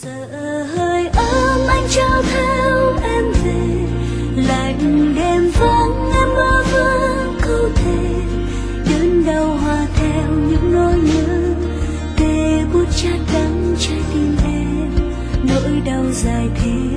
Giờ hơi ấm anh trao theo em về, lạnh đêm vắng em bơ vơ câu thề, đớn đau hòa theo những nỗi nhớ, tê bút chát đắng trái tim em, nỗi đau dài thêm.